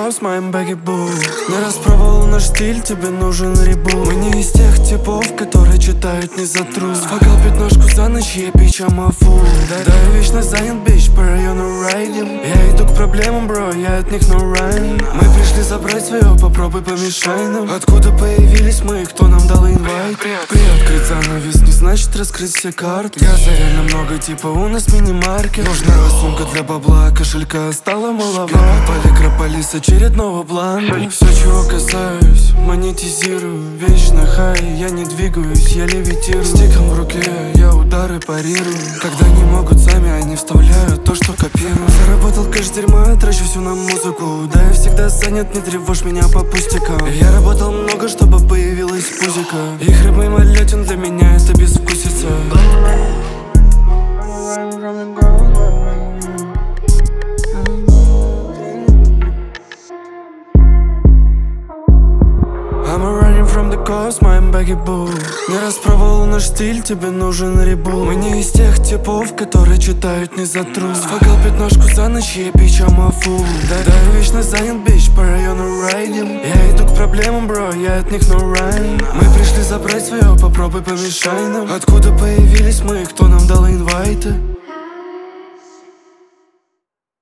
cause моим baggy boo. Не распробовал наш стиль, тебе нужен ребут. Мы не из тех типов, которые читают не за труд. Сфагал пятнашку за ночь, я пич, I'm a fool. Да, я вечно занят, бич, по району райдим. Я иду к проблемам, бро, я от них no run. Мы пришли забрать свое, попробуй помешай нам. Откуда появились мы, кто нам дал инвайт? Приоткрыть занавес не значит раскрыть все карты. Газа реально много, типа у нас мини-маркет. Нужна сумка для бабла, кошелька стало маловато. Поликрополис очередного бланка. Все, чего касаюсь, монетизирую. Вечно хай, я не двигаюсь, я левитирую. Стиком в руке, я удары парирую. Когда не могут сами, они вставляют то, что копируют. Заработал кэш дерьма, трачу всю на музыку. Да, я всегда занят, не тревожь меня по пустякам. Я работал много, чтобы появилась пузика. И хлеб мимолетен, для меня это безвкусица. I'm running from the coast, моим baggy boo. Не распробовал наш стиль, тебе нужен ребут. Мы не из тех типов, которые читают не за труд. Сфагал пятнашку за ночь, я пич, I'm a fool. Да, я вечно занят, бич, по району райдим. Я иду к проблемам, бро, я от них no run. Мы пришли забрать свое, попробуй помешай нам. Откуда появились мы, кто нам дал инвайты?